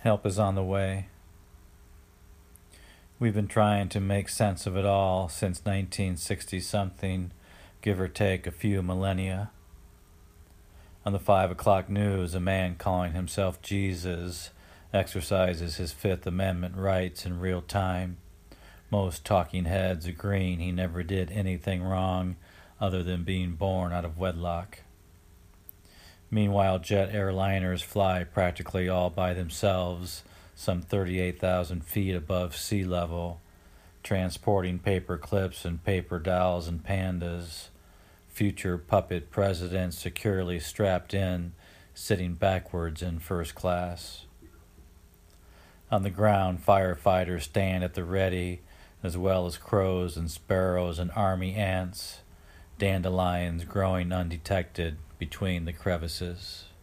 Help is on the way. We've been trying to make sense of it all since 1960-something, give or take a few millennia. On the 5 o'clock news, a man calling himself Jesus exercises his Fifth Amendment rights in real time. Most talking heads agreeing he never did anything wrong other than being born out of wedlock. Meanwhile, jet airliners fly practically all by themselves, some 38,000 feet above sea level, transporting paper clips and paper dolls and pandas, future puppet presidents securely strapped in, sitting backwards in first class. On the ground, firefighters stand at the ready, as well as crows and sparrows and army ants, dandelions growing undetected between the crevices.